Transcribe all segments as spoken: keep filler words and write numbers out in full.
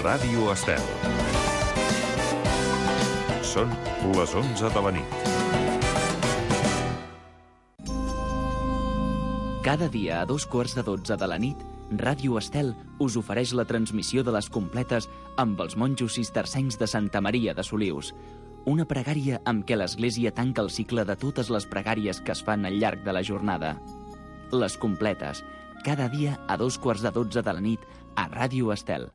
Ràdio Estel. Són les onze de la nit. Cada dia a dos quarts de dotze de la nit, Ràdio Estel us ofereix la transmissió de les completes amb els monjos cistercencs de Santa Maria de Solius. Una pregària amb què l'Església tanca el cicle de totes les pregàries que es fan al llarg de la jornada. Les completes, cada dia a dos quarts de dotze de la nit a Ràdio Estel.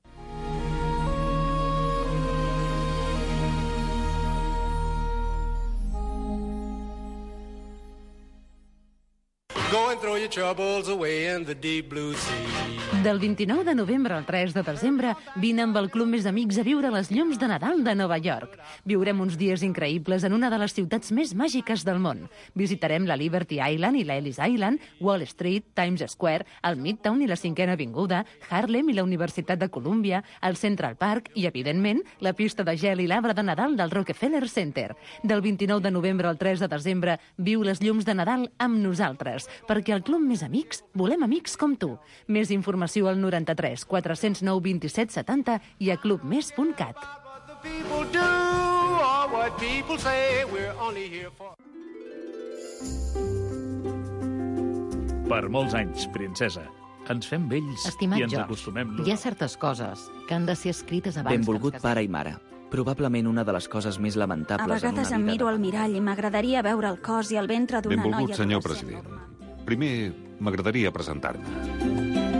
Go and throw your troubles away in the deep blue sea. Del vint-i-nou de novembre al tres de desembre, vine amb el Club Més Amics a viure les llums de Nadal de Nova York. Viurem uns dies increïbles en una de les ciutats més màgiques del món. Visitarem la Liberty Island i l'Ellis Island, Wall Street, Times Square, el Midtown i la Cinquena Avinguda, Harlem i la Universitat de Columbia, el Central Park i, evidentment, la pista de gel i l'arbre de Nadal del Rockefeller Center. Del vint-i-nou de novembre al tres de desembre, viu les llums de Nadal amb nosaltres, perquè al Club Més Amics volem amics com tu. Més informació al noranta-tres quatre cents nou vint-i-set setanta i a club més punt cat. Per molts anys, princesa. Ens fem vells Estimat i ens George, acostumem. hi ha certes coses que han de ser escrites abans Benvolgut que ens pare casem. i mare. Probablement una de les coses més A lamentables en vegades una em vida miro de al dona. mirall i m'agradaria veure el cos i el ventre d'una noia... Benvolgut, senyor adolescent president. normal. Primer, m'agradaria presentar-me.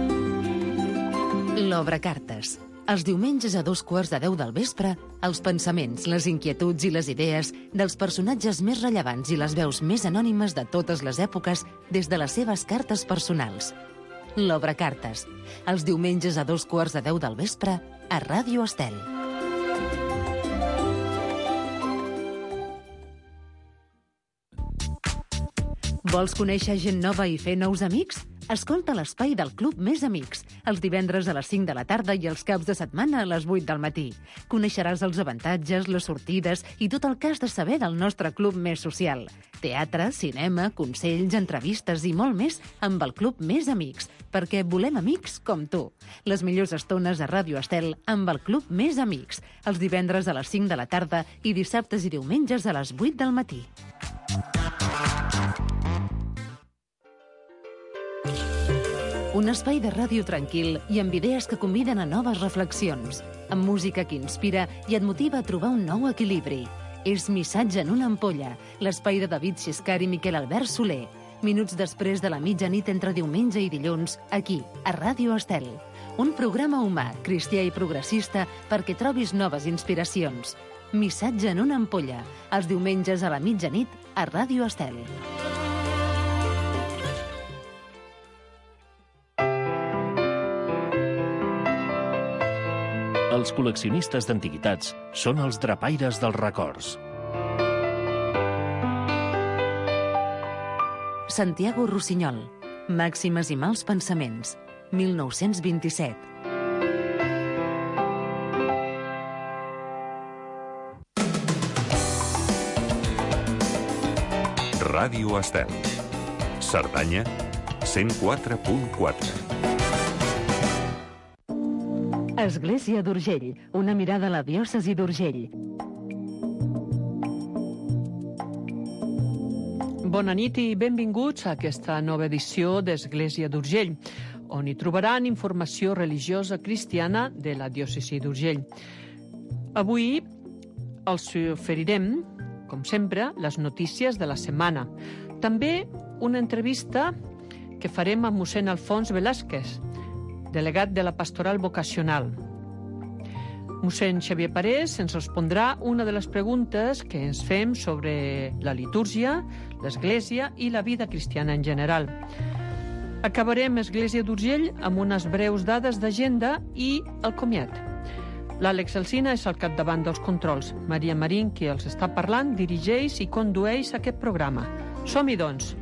L'Obra Cartes. Els diumenges a dos quarts de deu del vespre, els pensaments, les inquietuds i les idees dels personatges més rellevants i les veus més anònimes de totes les èpoques des de les seves cartes personals. L'Obra Cartes. Els diumenges a dos quarts de deu del vespre a Ràdio Estel. Vols conèixer gent nova i fer nous amics? Escolta l'espai del Club Més Amics, els divendres a les cinc de la tarda i els caps de setmana a les vuit del matí. Coneixeràs els avantatges, les sortides i tot el que has de saber del nostre club més social. Teatre, cinema, consells, entrevistes i molt més amb el Club Més Amics, perquè volem amics com tu. Les millors estones a Ràdio Estel amb el Club Més Amics, els divendres a les cinc de la tarda i dissabtes i diumenges a les vuit del matí. Un espai de ràdio tranquil i amb idees que conviden a noves reflexions, amb música que inspira i et motiva a trobar un nou equilibri. És Missatge en una ampolla, l'espai de David Xiscar i Miquel Albert Soler. Minuts després de la mitjanit entre diumenge i dilluns, aquí, a Ràdio Estel. Un programa humà, cristià i progressista perquè trobis noves inspiracions. Missatge en una ampolla, els diumenges a la mitjanit a Ràdio Estel. Els col·leccionistes d'antiguitats són els drapaires dels records. Santiago Rossinyol, Màximes i mals pensaments, mil nou-cents vint-i-set. Ràdio Estel. Cerdanya, cent quatre punt quatre. Església d'Urgell, una mirada a la diòcesi d'Urgell. Bona nit i benvinguts a aquesta nova edició d'Església d'Urgell, on hi trobaran informació religiosa cristiana de la diòcesi d'Urgell. Avui els oferirem, com sempre, les notícies de la setmana. També una entrevista que farem amb mossèn Alfons Velázquez, delegat de la Pastoral Vocacional. Mossèn Xavier Parés ens respondrà una de les preguntes que ens fem sobre la litúrgia, l'Església i la vida cristiana en general. Acabarem Església d'Urgell amb unes breus dades d'agenda i el comiat. L'Àlex Alsina és al capdavant dels controls. Maria Marín, qui els està parlant, dirigeix i condueix aquest programa. Som-hi, doncs!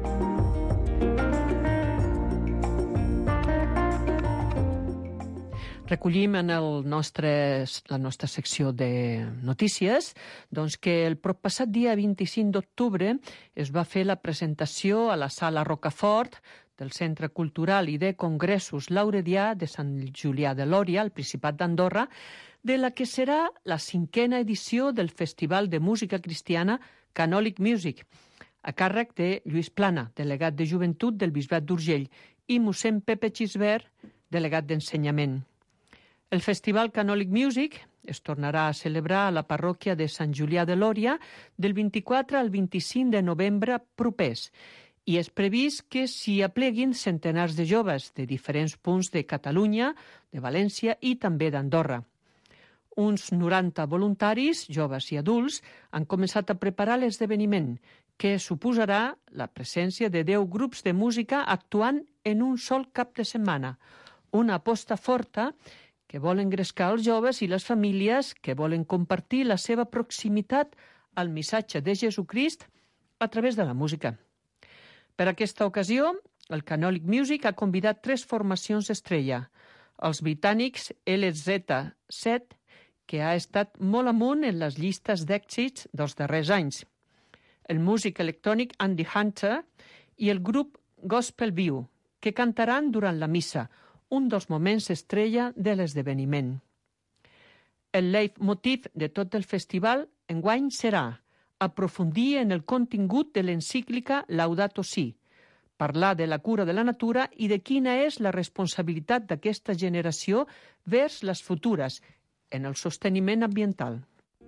Recollim en el nostre, la nostra secció de notícies doncs que el proppassat dia vint-i-cinc d'octubre es va fer la presentació a la Sala Rocafort del Centre Cultural i de Congressos Lauredià de Sant Julià de Lòria, al Principat d'Andorra, de la que serà la cinquena edició del Festival de Música Cristiana Canòlic Music, a càrrec de Lluís Plana, delegat de Joventut del Bisbat d'Urgell, i mossèn Pepe Xisbert, delegat d'Ensenyament. El Festival Canòlic Music es tornarà a celebrar a la parròquia de Sant Julià de Lòria del vint-i-quatre al vint-i-cinc de novembre propers, i és previst que s'hi apleguin centenars de joves de diferents punts de Catalunya, de València i també d'Andorra. Uns noranta voluntaris, joves i adults, han començat a preparar l'esdeveniment, que suposarà la presència de deu grups de música actuant en un sol cap de setmana. Una aposta forta que vol engrescar els joves i les famílies que volen compartir la seva proximitat al missatge de Jesucrist a través de la música. Per aquesta ocasió, el Canòlic Music ha convidat tres formacions estrella. Els britànics L Z set, que ha estat molt amunt en les llistes d'èxits dels darrers anys, el músic electrònic Andy Hunter i el grup Gospel View, que cantaran durant la missa, un dels moments estrella de l'esdeveniment. El leitmotiv de tot el festival enguany serà aprofundir en el contingut de l'encíclica Laudato Si, parlar de la cura de la natura i de quina és la responsabilitat d'aquesta generació vers les futures en el sosteniment ambiental.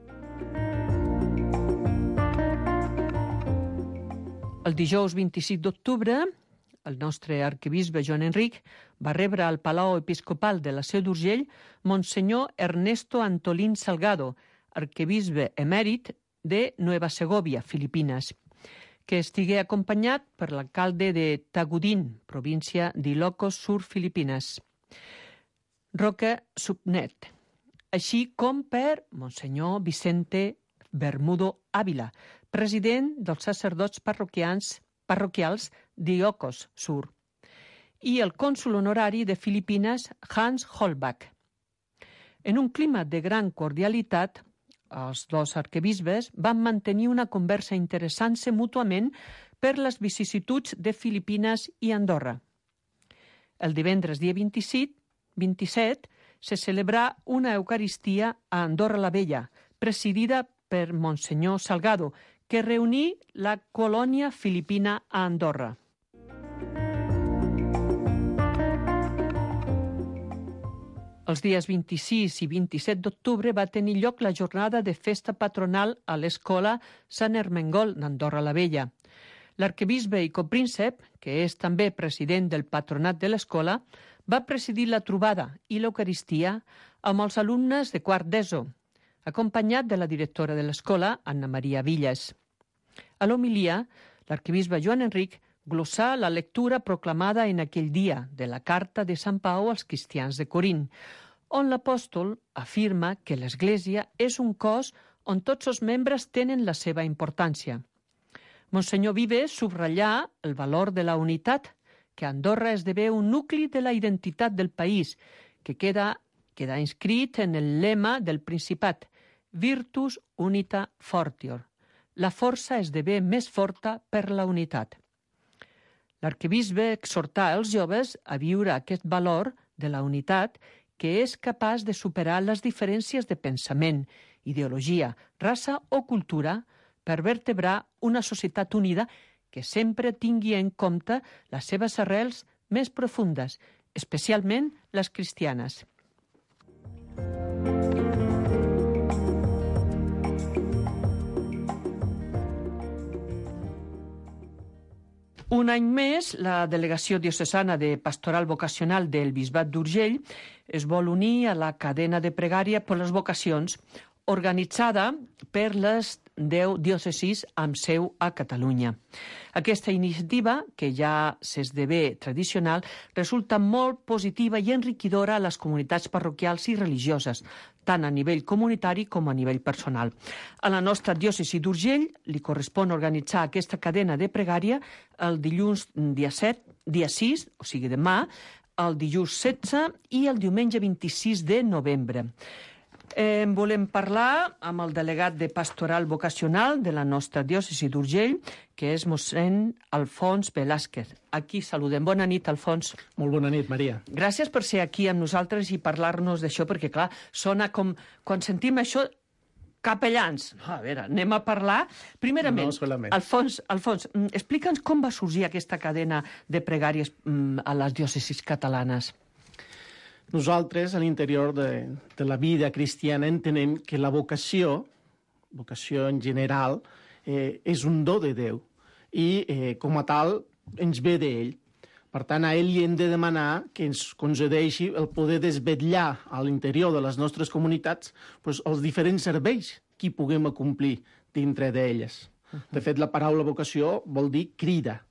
El dijous vint-i-sis d'octubre, el nostre arquebisbe Joan Enric va rebre al Palau Episcopal de la Seu d'Urgell Monsenyor Ernesto Antolín Salgado, arquebisbe emèrit de Nueva Segovia, Filipines, que estigué acompanyat per l'alcalde de Tagudin, província d'Ilocos Sur, Filipines, Roque Subnet, així com per Monsenyor Vicente Bermudo Ávila, president dels sacerdots parroquians, parroquials d'Ilocos Sur, i el cònsol honorari de Filipines, Hans Holbach. En un clima de gran cordialitat, els dos arquebisbes van mantenir una conversa interessant-se mútuament per les vicissituds de Filipines i Andorra. El divendres dia vint-i-set, vint-i-set se celebrà una Eucaristia a Andorra la Vella, presidida per Monsenyor Salgado, que reuní la colònia filipina a Andorra. Els dies vint-i-sis i vint-i-set d'octubre va tenir lloc la jornada de festa patronal a l'escola Sant Ermengol d'Andorra la Vella. L'arquebisbe i copríncep, que és també president del patronat de l'escola, va presidir la trobada i l'Eucaristia amb els alumnes de quart d'ESO, acompanyat de la directora de l'escola, Anna Maria Villas. A l'homilia, l'arquebisbe Joan Enric glossà la lectura proclamada en aquell dia de la carta de Sant Pau als cristians de Corint, on l'apòstol afirma que l'Església és un cos on tots els membres tenen la seva importància. Monsenyor Vives subratllà el valor de la unitat, que a Andorra esdevé un nucli de la identitat del país, que queda, queda inscrit en el lema del Principat, Virtus Unita Fortior. La força esdevé més forta per la unitat. L'arquebisbe exhortà els joves a viure aquest valor de la unitat que és capaç de superar les diferències de pensament, ideologia, raça o cultura per vertebrar una societat unida que sempre tingui en compte les seves arrels més profundes, especialment les cristianes. Un any més, la Delegació Diocesana de Pastoral Vocacional del Bisbat d'Urgell es vol unir a la cadena de pregària per les vocacions organitzada per les deu diòcesis amb seu a Catalunya. Aquesta iniciativa, que ja s'esdevé tradicional, resulta molt positiva i enriquidora a les comunitats parroquials i religioses, tant a nivell comunitari com a nivell personal. A la nostra diòcesi d'Urgell li correspon organitzar aquesta cadena de pregària el dilluns dia set, dia sis, o sigui demà, el dilluns setze i el diumenge vint-i-sis de novembre. Eh, volem parlar amb el delegat de Pastoral Vocacional de la nostra diòcesi d'Urgell, que és mossèn Alfons Velázquez. Aquí saludem. Bona nit, Alfons. Molt bona nit, Maria. Gràcies per ser aquí amb nosaltres i parlar-nos d'això, perquè, clar, sona com... Quan sentim això, capellans. No, a veure, anem a parlar. Primerament, no solament. Alfons, Alfons, explica'ns com va sorgir aquesta cadena de pregàries a les diòcesis catalanes. Nosaltres, a l'interior de, de la vida cristiana, entenem que la vocació, vocació en general, eh, és un do de Déu i, eh, com a tal, ens ve d'ell. Per tant, a ell li hem de demanar que ens concedeixi el poder desvetllar a l'interior de les nostres comunitats doncs, els diferents serveis que hi puguem acomplir dintre d'elles. De fet, la paraula vocació vol dir crida.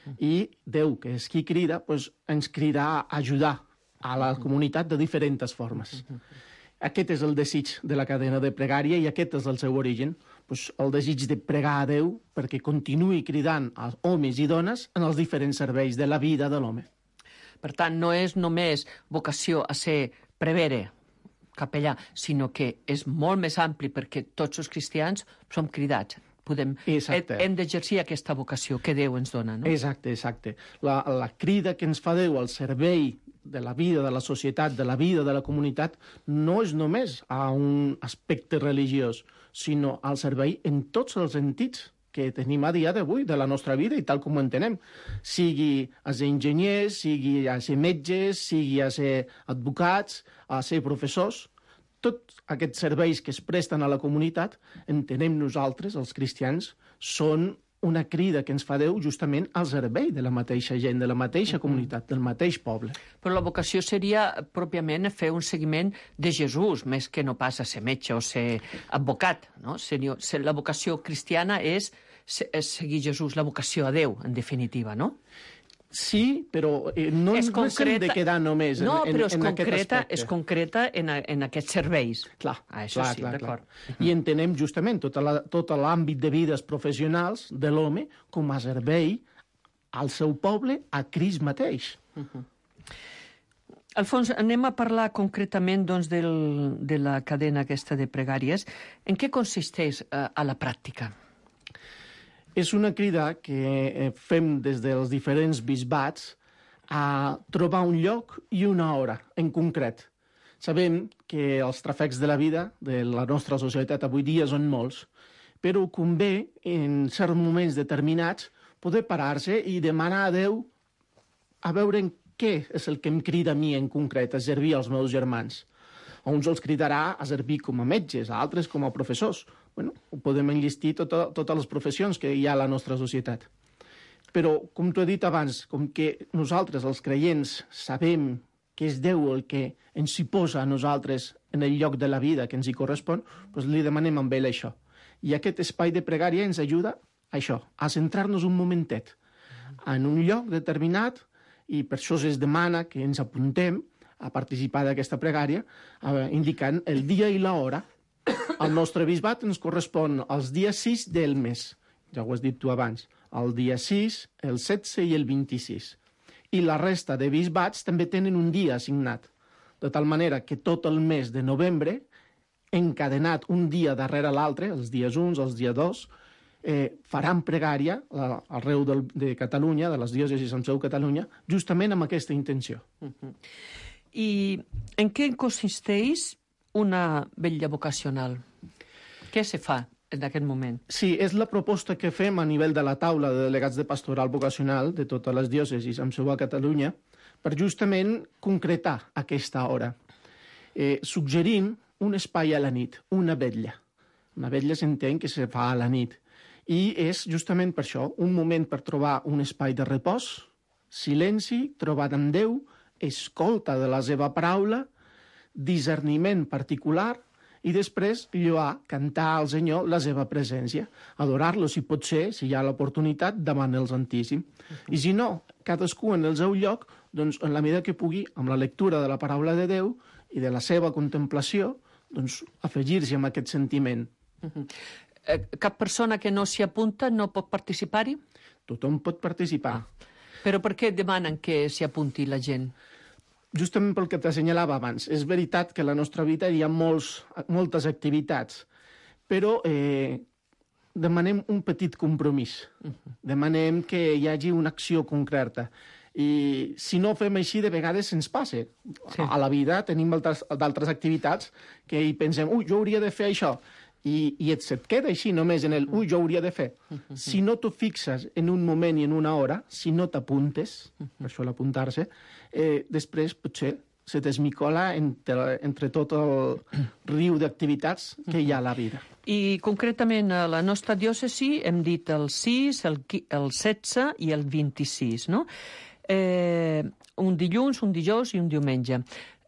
I Déu, que és qui crida, doncs, ens crida a ajudar a la comunitat de diferents formes. Aquest és el desig de la cadena de pregària i aquest és el seu origen. Pues el desig de pregar a Déu perquè continuï cridant a homes i dones en els diferents serveis de la vida de l'home. Per tant, no és només vocació a ser prevere, capellà, sinó que és molt més ampli perquè tots els cristians som cridats. Podem, hem d'exercir aquesta vocació que Déu ens dona, no? Exacte, exacte. La, la crida que ens fa Déu al servei de la vida de la societat, de la vida de la comunitat, no és només a un aspecte religiós, sinó al servei en tots els sentits que tenim a dia d'avui de la nostra vida i tal com ho entenem. Sigui a ser enginyers, sigui a ser metges, sigui a ser advocats, a ser professors, tots aquests serveis que es presten a la comunitat, entenem nosaltres, els cristians, són una crida que ens fa Déu justament al servei de la mateixa gent, de la mateixa comunitat, del mateix poble. Però la vocació seria pròpiament fer un seguiment de Jesús, més que no pas a ser metge o ser advocat, no? La vocació cristiana és seguir Jesús, la vocació a Déu, en definitiva, no? Sí, però eh, no ens hem de quedar només en, no, en, però és en concreta, aquest aspecte. És concreta en, en aquests serveis. Clar, ah, això clar, sí, clar, d'acord. clar. I entenem justament tot l'àmbit de vides professionals de l'home com a servei al seu poble, a Crist mateix. Uh -huh. Alfons, anem a parlar concretament doncs, del, de la cadena aquesta de pregàries. En què consisteix eh, a la pràctica? És una crida que fem des dels diferents bisbats a trobar un lloc i una hora en concret. Sabem que els tràfecs de la vida de la nostra societat avui dia són molts, però convé en certs moments determinats poder parar-se i demanar a Déu a veure en què és el que em crida a mi en concret, a servir als meus germans. A uns els cridarà a servir com a metges, a altres com a professors. Bueno, ho podem enllistir tota, totes les professions que hi ha a la nostra societat. Però, com t'ho he dit abans, com que nosaltres, els creients, sabem que és Déu el que ens hi posa a nosaltres en el lloc de la vida que ens hi correspon, doncs li demanem amb ell això. I aquest espai de pregària ens ajuda a això, a centrar-nos un momentet en un lloc determinat, i per això es demana que ens apuntem a participar d'aquesta pregària, eh, indicant el dia i l'hora. El nostre bisbat ens correspon els dies sis del mes, ja ho has dit tu abans, el dia sis, el setze i el vint-i-sis. I la resta de bisbats també tenen un dia assignat, de tal manera que tot el mes de novembre, encadenat un dia darrere l'altre, els dies uns, els dies dos, eh, faran pregària arreu del, de Catalunya, de les diòcesis amb seu Catalunya, justament amb aquesta intenció. Uh -huh. I en què consisteix una vetlla vocacional? Què se fa en aquest moment? Sí, és la proposta que fem a nivell de la taula de delegats de pastoral vocacional de totes les diòcesis amb seu a Catalunya per justament concretar aquesta hora. Eh, suggerim un espai a la nit, una vetlla. Una vetlla s'entén que se fa a la nit. I és justament per això, un moment per trobar un espai de repòs, silenci, trobat amb Déu, escolta de la seva paraula, discerniment particular i després lloar, cantar al Senyor la seva presència, adorar-lo si pot ser, si hi ha l'oportunitat, davant el Santíssim. Uh-huh. I si no, cadascú en el seu lloc, doncs en la medida que pugui, amb la lectura de la paraula de Déu i de la seva contemplació, doncs afegir-se amb aquest sentiment. Uh-huh. Eh, cap persona que no s'hi apunta no pot participar-hi? Tothom pot participar. Ah. Però per què demanen que s'hi apunti la gent? justament pel que t'assenyalava abans, és veritat que a la nostra vida hi ha molts, moltes activitats, però eh, demanem un petit compromís. Demanem que hi hagi una acció concreta. I si no fem així, de vegades ens passa. Sí. A la vida tenim d'altres activitats que hi pensem, ui, jo hauria de fer això. I, i et, et queda així només en el, ui, jo hauria de fer. Si no t'ho fixes en un moment i en una hora, si no t'apuntes, per això l'apuntar-se, eh, després potser se t'esmicola entre, entre tot el riu d'activitats que hi ha a la vida. I concretament a la nostra diòcesi hem dit el sis, el, el setze i el vint-i-sis, no? Eh, un dilluns, un dijous i un diumenge.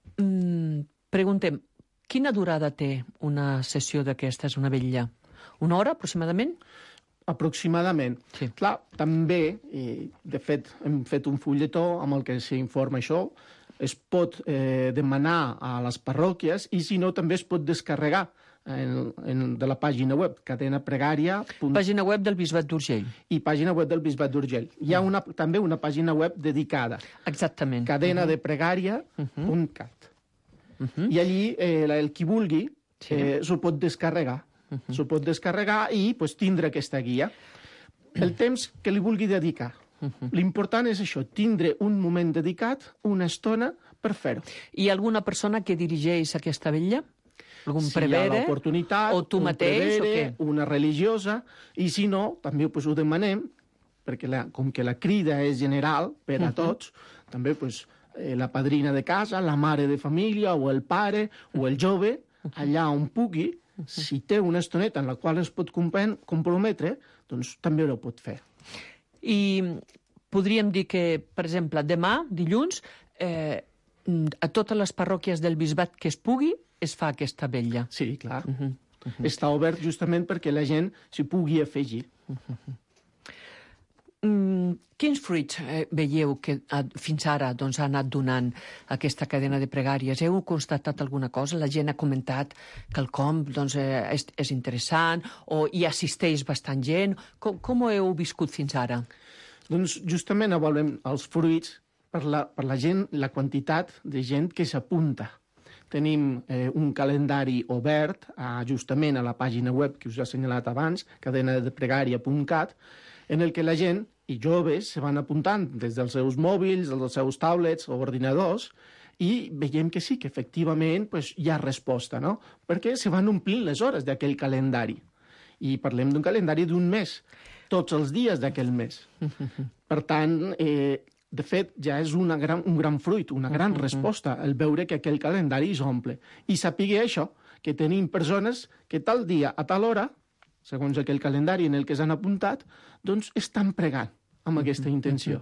Mm, preguntem, quina durada té una sessió d'aquestes, una vetlla? Una hora, aproximadament? Aproximadament. Sí. Clar, també, i de fet, hem fet un fulletó amb el que s'informa això, es pot eh, demanar a les parròquies i, si no, també es pot descarregar en, en, de la pàgina web, cadena pregària. Pàgina web del Bisbat d'Urgell. I pàgina web del Bisbat d'Urgell. Hi ha una, també una pàgina web dedicada. Exactament. cadena de pregària punt cat. Uh-huh. I allí eh, el qui vulgui sí. eh, s'ho pot descarregar. Uh-huh. S'ho pot descarregar i pues, tindre aquesta guia. El temps que li vulgui dedicar. Uh-huh. L'important és això, tindre un moment dedicat, una estona, per fer-ho. Hi ha alguna persona que dirigeix aquesta vetlla? Algun si prevere? Si hi ha l'oportunitat, o tu un mateix, prevere, o què? Una religiosa, i si no, també pues, ho demanem, perquè la, com que la crida és general per a tots, uh-huh. també pues, eh, la padrina de casa, la mare de família, o el pare, o el jove, allà on pugui, uh-huh. si té una estoneta en la qual es pot comprometre, doncs també ho pot fer. I podríem dir que, per exemple, demà, dilluns, eh, a totes les parròquies del bisbat que es pugui, es fa aquesta vetlla. Sí, clar. Uh-huh. Uh-huh. Està obert justament perquè la gent s'hi pugui afegir. Uh-huh. Mm, quins fruits eh, veieu que a, fins ara doncs, ha anat donant aquesta cadena de pregàries? Heu constatat alguna cosa? La gent ha comentat que el com doncs, eh, és, és interessant o hi assisteix bastant gent? Com, com ho heu viscut fins ara? Doncs justament avaluem els fruits per la, per la gent, la quantitat de gent que s'apunta. Tenim eh, un calendari obert eh, justament a la pàgina web que us he assenyalat abans, cadena de pregària punt cat, en el que la gent i joves se van apuntant des dels seus mòbils, dels seus tablets o ordinadors, i veiem que sí, que efectivament pues, hi ha resposta, no? Perquè se van omplint les hores d'aquell calendari. I parlem d'un calendari d'un mes, tots els dies d'aquell mes. Per tant, eh, de fet, ja és una gran, un gran fruit, una gran resposta, el veure que aquell calendari s'omple. I sapiguer això, que tenim persones que tal dia, a tal hora, segons aquell calendari en el que s'han apuntat, doncs estan pregant amb aquesta intenció.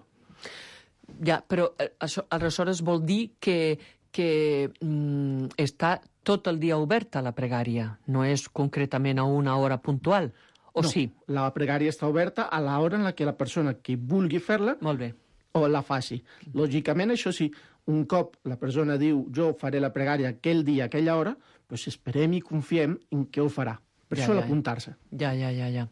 Ja, però això aleshores vol dir que, que mm, està tot el dia oberta la pregària, no és concretament a una hora puntual, o no, sí? La pregària està oberta a l'hora en la que la persona que vulgui fer-la Molt bé. o la faci. Lògicament, això sí, un cop la persona diu jo faré la pregària aquell dia, aquella hora, doncs esperem i confiem en què ho farà. Per ja, això ja, l'apuntar-se. Ja, ja, ja, ja.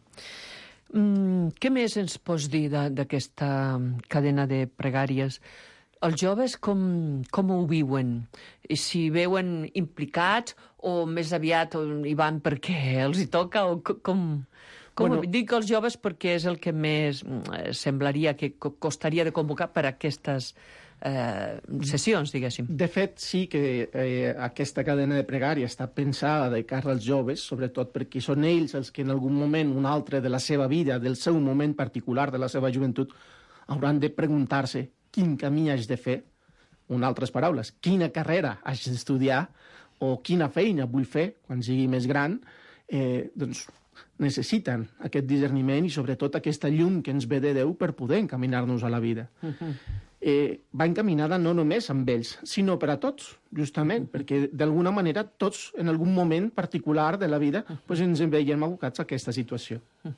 Mm, què més ens pots dir d'aquesta cadena de pregàries? Els joves com, com ho viuen? I si veuen implicats o més aviat hi van perquè els hi toca? O com, com bueno, dic els joves perquè és el que més semblaria que costaria de convocar per a aquestes Eh, sessions, diguéssim. De fet, sí que eh, aquesta cadena de pregària està pensada de cara als joves, sobretot perquè són ells els que en algun moment, un altre de la seva vida, del seu moment particular, de la seva joventut, hauran de preguntar-se quin camí haig de fer, en altres paraules, quina carrera haig d'estudiar o quina feina vull fer quan sigui més gran, eh, doncs necessiten aquest discerniment i sobretot aquesta llum que ens ve de Déu per poder encaminar-nos a la vida. Uh-huh. Eh, va encaminada no només amb ells, sinó per a tots, justament, perquè d'alguna manera tots, en algun moment particular de la vida, pues, ens veiem abocats a aquesta situació.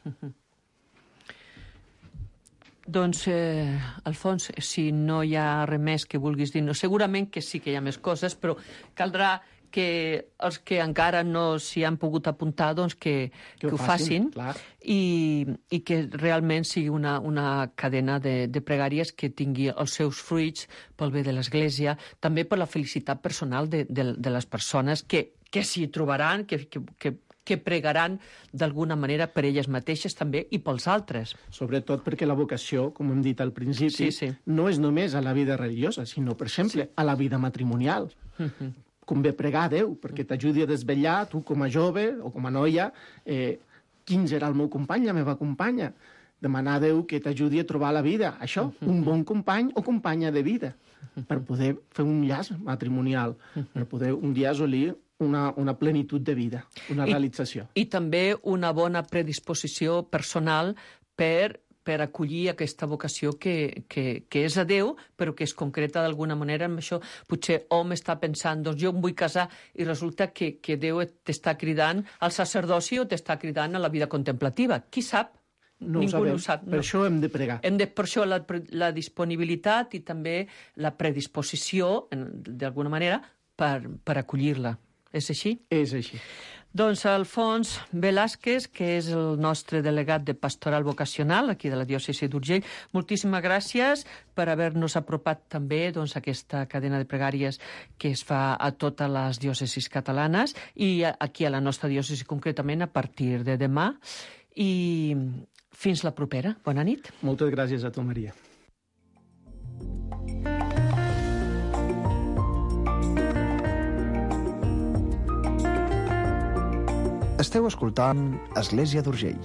Doncs, eh, Alfons, si no hi ha res més que vulguis dir, no, segurament que sí que hi ha més coses, però caldrà que els que encara no s'hi han pogut apuntar, doncs que, que, que ho facin, facin i, i que realment sigui una, una cadena de, de pregàries que tingui els seus fruits pel bé de l'Església, també per la felicitat personal de, de, de les persones que, que s'hi trobaran, que, que, que que pregaran d'alguna manera per elles mateixes també i pels altres. Sobretot perquè la vocació, com hem dit al principi, sí, sí. no és només a la vida religiosa, sinó, per exemple, sí. a la vida matrimonial. Uh-huh. Convé pregar a Déu perquè t'ajudi a desvetllar, tu com a jove o com a noia, eh, quin serà el meu company, la meva companya. Demanar a Déu que t'ajudi a trobar la vida. Això, uh-huh. un bon company o companya de vida, uh-huh. per poder fer un llaç matrimonial, uh-huh. per poder un dia assolir Una, una plenitud de vida, una I, realització. I també una bona predisposició personal per, per acollir aquesta vocació que, que, que és a Déu, però que es concreta d'alguna manera amb això. Potser hom està pensant, doncs jo em vull casar, i resulta que, que Déu t'està cridant al sacerdoci o t'està cridant a la vida contemplativa. Qui sap? No Ningú ho sabem. no ho sap. Per no. això hem de pregar. Hem de, per això la, la disponibilitat i també la predisposició, d'alguna manera, per, per acollir-la. És així? És així. Doncs Alfons Velázquez, que és el nostre delegat de Pastoral Vocacional aquí de la diòcesi d'Urgell, moltíssimes gràcies per haver-nos apropat també doncs, aquesta cadena de pregàries que es fa a totes les diòcesis catalanes i aquí a la nostra diòcesi concretament a partir de demà. I fins la propera. Bona nit. Moltes gràcies a tu, Maria. Esteu escoltant Església d'Urgell.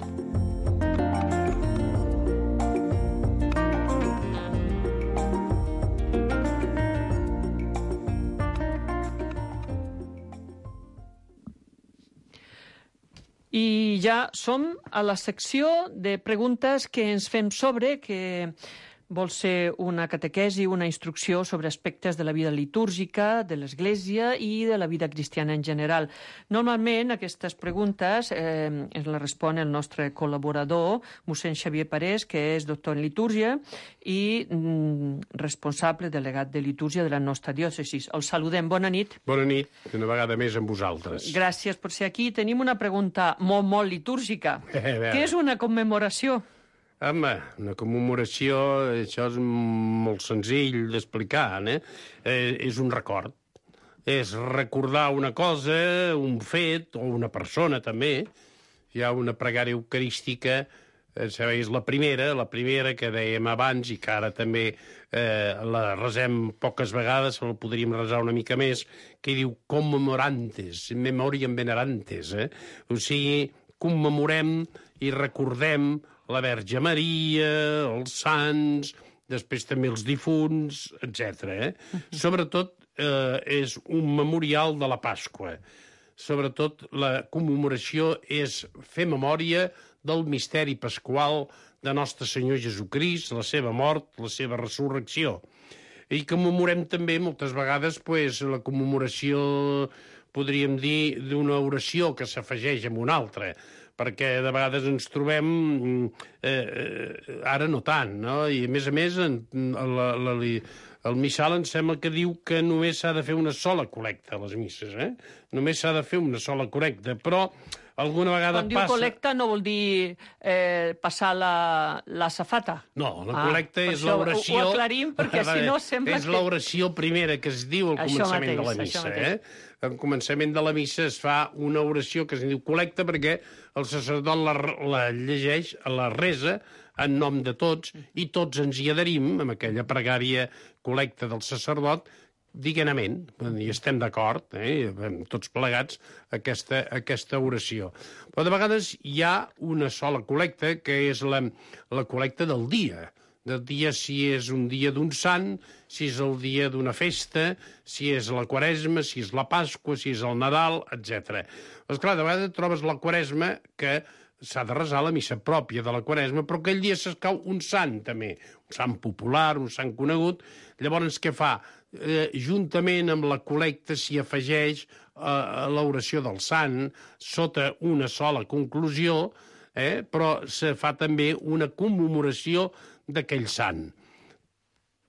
I ja som a la secció de preguntes que ens fem sobre, que vol ser una catequesi, una instrucció sobre aspectes de la vida litúrgica, de l'Església i de la vida cristiana en general. Normalment aquestes preguntes eh, ens les respon el nostre col·laborador, mossèn Xavier Parés, que és doctor en litúrgia i mm, responsable delegat de litúrgia de la nostra diòcesi. El saludem. Bona nit. Bona nit, una vegada més amb vosaltres. Gràcies per ser aquí. Tenim una pregunta molt, molt litúrgica. Què és una commemoració? Home, una commemoració, això és molt senzill d'explicar, eh? eh? És un record. És recordar una cosa, un fet, o una persona, també. Hi ha una pregària eucarística, eh, és la primera, la primera que dèiem abans i que ara també eh, la resem poques vegades, la podríem resar una mica més, que diu commemorantes, in memoriam venerantes, eh? O sigui, commemorem i recordem la Verge Maria, els sants, després també els difunts, etcètera. Eh? Sobretot eh, és un memorial de la Pasqua. Sobretot la commemoració és fer memòria del misteri pasqual de Nostre Senyor Jesucrist, la seva mort, la seva resurrecció. I commemorem també moltes vegades pues, la commemoració, podríem dir, d'una oració que s'afegeix amb una altra, perquè de vegades ens trobem, eh, ara no tant, no? I a més a més, en, la, la, el missal em sembla que diu que només s'ha de fer una sola col·lecta a les misses, eh? Només s'ha de fer una sola col·lecta, però alguna vegada Quan passa... Quan diu col·lecta no vol dir eh, passar la, la safata? No, la col·lecta ah, és l'oració... Ho, ho aclarim, perquè si no sembla és que... És l'oració primera que es diu al això començament mateix, de la missa, eh? Al començament de la missa es fa una oració que es diu col·lecta perquè el sacerdot la, la llegeix, la resa en nom de tots i tots ens hi adherim amb aquella pregària col·lecta del sacerdot dignament, i estem d'acord, eh, tots plegats, aquesta, aquesta oració. Però de vegades hi ha una sola col·lecta, que és la, la col·lecta del dia, del dia si és un dia d'un sant, si és el dia d'una festa, si és la Quaresma, si és la Pasqua, si és el Nadal, etcètera. Doncs clar, de vegades trobes la Quaresma que s'ha de resar la missa pròpia de la Quaresma, però aquell dia s'escau un sant, també, un sant popular, un sant conegut. Llavors, què fa? Eh, juntament amb la col·lecta s'hi afegeix eh, l'oració del sant, sota una sola conclusió, eh, però se fa també una commemoració d'aquell sant.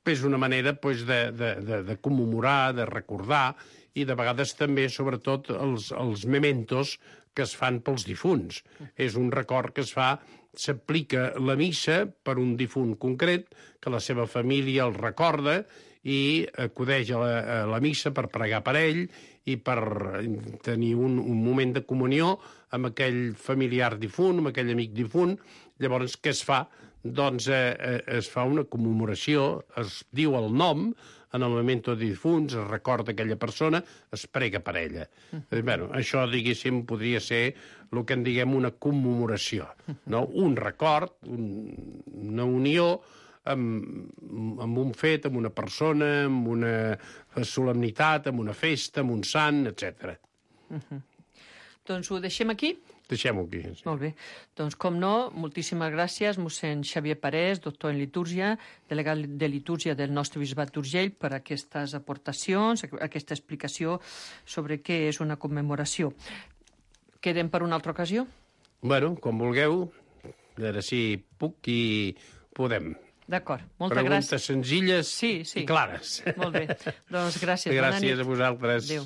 és una manera pues, de, de, de, de commemorar, de recordar, i de vegades també, sobretot, els, els mementos que es fan pels difunts. És un record que es fa, s'aplica la missa per un difunt concret, que la seva família el recorda i acudeix a la, a la missa per pregar per ell i per tenir un, un moment de comunió amb aquell familiar difunt, amb aquell amic difunt. Llavors, què es fa? Doncs eh, es fa una commemoració, es diu el nom, en el moment de difunts, es recorda aquella persona, es prega per ella. Uh-huh. Bé, això, diguéssim, podria ser el que en diguem una commemoració, no? Un record, un, una unió amb, amb un fet, amb una persona, amb una solemnitat, amb una festa, amb un sant, etcètera. Uh-huh. Doncs ho deixem aquí? Deixem-ho aquí. Sí. Molt bé. Doncs, com no, moltíssimes gràcies, mossèn Xavier Parés, doctor en litúrgia, delegat de litúrgia del nostre bisbat d'Urgell, per aquestes aportacions, aquesta explicació sobre què és una commemoració. Quedem per una altra ocasió? Bueno, com vulgueu, a veure si puc i podem. D'acord, moltes Preguntes gràcies. Preguntes senzilles sí, sí. i clares. Molt bé. Doncs gràcies. Gràcies a vosaltres. Adéu.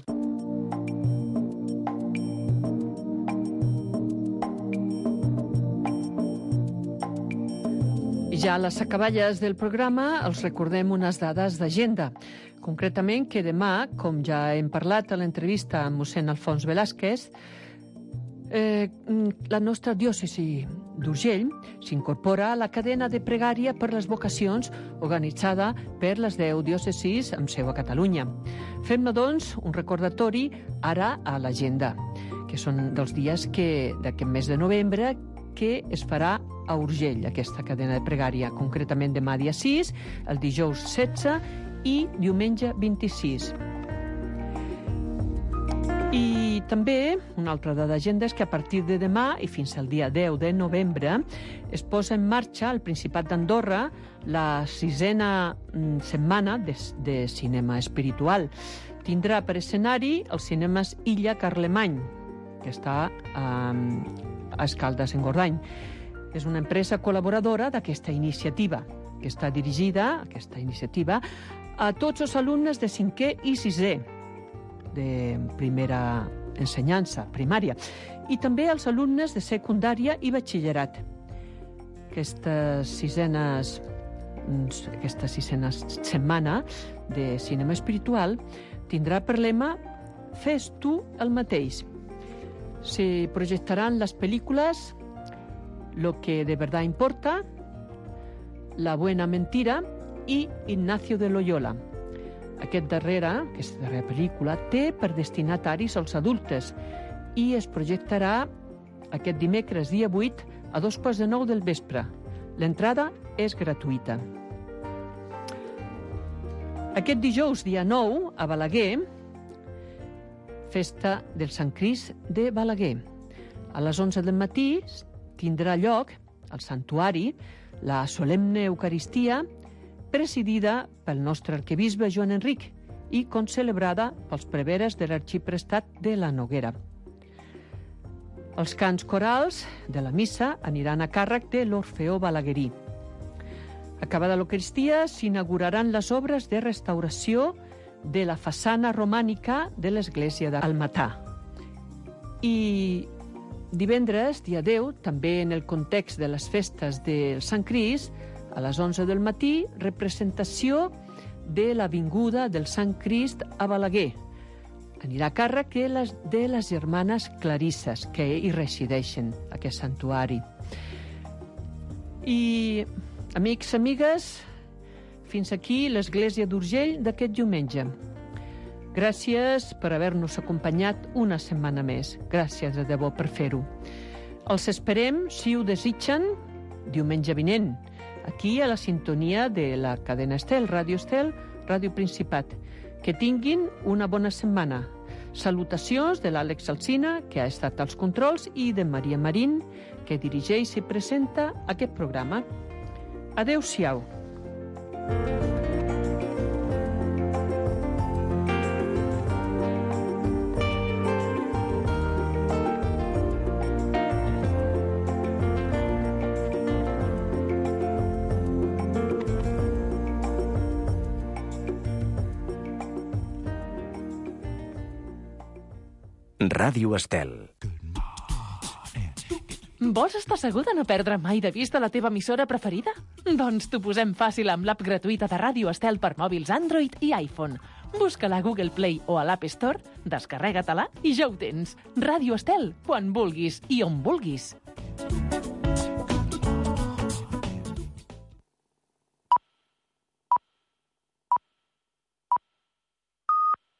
Ja a les acaballes del programa els recordem unes dades d'agenda. Concretament que demà, com ja hem parlat a l'entrevista amb mossèn Alfons Velázquez, eh, la nostra diòcesi d'Urgell s'incorpora a la cadena de pregària per les vocacions organitzada per les deu diòcesis amb seu a Catalunya. Fem-ne, doncs, un recordatori ara a l'agenda, que són dels dies que d'aquest mes de novembre que es farà a Urgell, aquesta cadena de pregària, concretament demà dia sis, el dijous setze i diumenge vint-i-sis. I també una altra dada d'agenda és que a partir de demà i fins al dia deu de novembre es posa en marxa al Principat d'Andorra la sisena setmana de, de cinema espiritual. Tindrà per escenari els cinemes Illa Carlemany, que està a, a Escaldes, en Gordany. És una empresa col·laboradora d'aquesta iniciativa, que està dirigida, aquesta iniciativa, a tots els alumnes de cinquè i sisè, de primera ensenyança, primària, i també als alumnes de secundària i batxillerat. Aquestes sisenes, aquesta sisena setmana de cinema espiritual tindrà per lema «Fes tu el mateix». Se projectaran les pel·lícules Lo que de verdad importa, La buena mentira i Ignacio de Loyola. Aquest darrere, aquesta darrera pel·lícula, té per destinataris els adultes i es projectarà aquest dimecres, dia vuit, a dos quarts de nou del vespre. L'entrada és gratuïta. Aquest dijous, dia nou, a Balaguer, festa del Sant Crist de Balaguer. A les onze del matí tindrà lloc al santuari la solemne Eucaristia presidida pel nostre arquebisbe Joan Enric i concelebrada pels preveres de l'arxiprestat de la Noguera. Els cants corals de la missa aniran a càrrec de l'Orfeó Balaguerí. Acabada l'Eucaristia, s'inauguraran les obres de restauració de la façana romànica de l'església d'Almatà. I divendres, dia deu, també en el context de les festes del Sant Crist, a les onze del matí, representació de l'Avinguda del Sant Crist a Balaguer. Anirà a càrrec de les, de les germanes clarisses que hi resideixen, a aquest santuari. I, amics, amigues, fins aquí l'Església d'Urgell d'aquest diumenge. Gràcies per haver-nos acompanyat una setmana més. Gràcies de debò per fer-ho. Els esperem, si ho desitgen, diumenge vinent, aquí a la sintonia de la cadena Estel, Ràdio Estel, Ràdio Principat. Que tinguin una bona setmana. Salutacions de l'Àlex Alsina, que ha estat als controls, i de Maria Marín, que dirigeix i presenta aquest programa. Adéu-siau. Ràdio Estel. Vols estar segur de no perdre mai de vista la teva emissora preferida? Doncs t'ho posem fàcil amb l'app gratuïta de Ràdio Estel per mòbils Android i iPhone. Busca-la a Google Play o a l'App Store, descarrega-te-la i ja ho tens. Ràdio Estel, quan vulguis i on vulguis.